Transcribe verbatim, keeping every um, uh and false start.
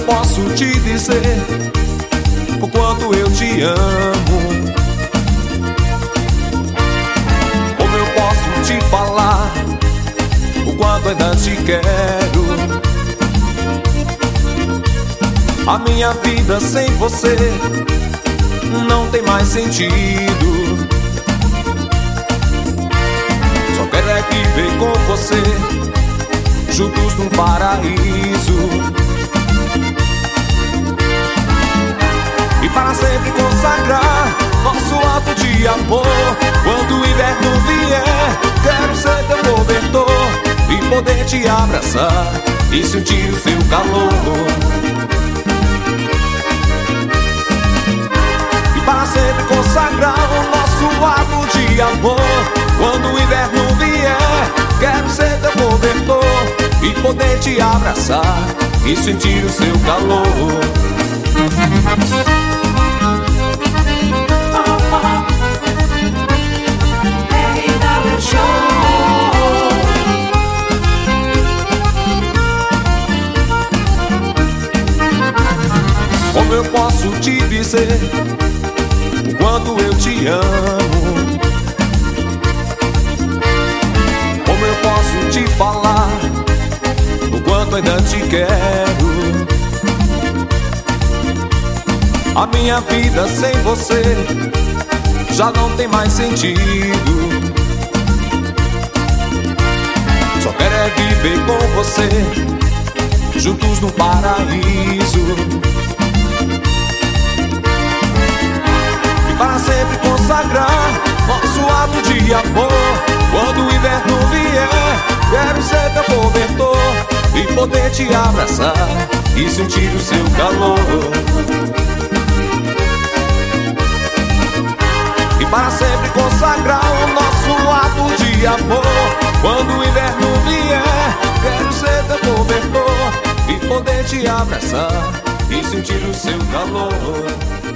posso te dizer o quanto eu te amo? Como eu posso te falar o quanto ainda te quero? A minha vida sem você não tem mais sentido. Só quero é viver com você, juntos num paraíso, e para sempre consagrar nosso ato de amor. Quando o inverno vier, quero ser teu cobertor e poder te abraçar e sentir o seu calor. E para sempre consagrar o nosso ato de amor. Quando o inverno vier, quero ser teu cobertor e poder te abraçar e sentir o seu calor. Como eu posso te dizer o quanto eu te amo? Como eu posso te falar o quanto ainda te quero? A minha vida sem você já não tem mais sentido. Só quero é viver com você, juntos no paraíso, e para sempre consagrar nosso ato de amor. Quando o inverno vier, quero ser teu cobertor e poder te abraçar e sentir o seu calor. E para sempre consagrar o nosso ato de amor. Quando o inverno vier, quero ser teu cobertor e poder te abraçar e sentir o seu calor.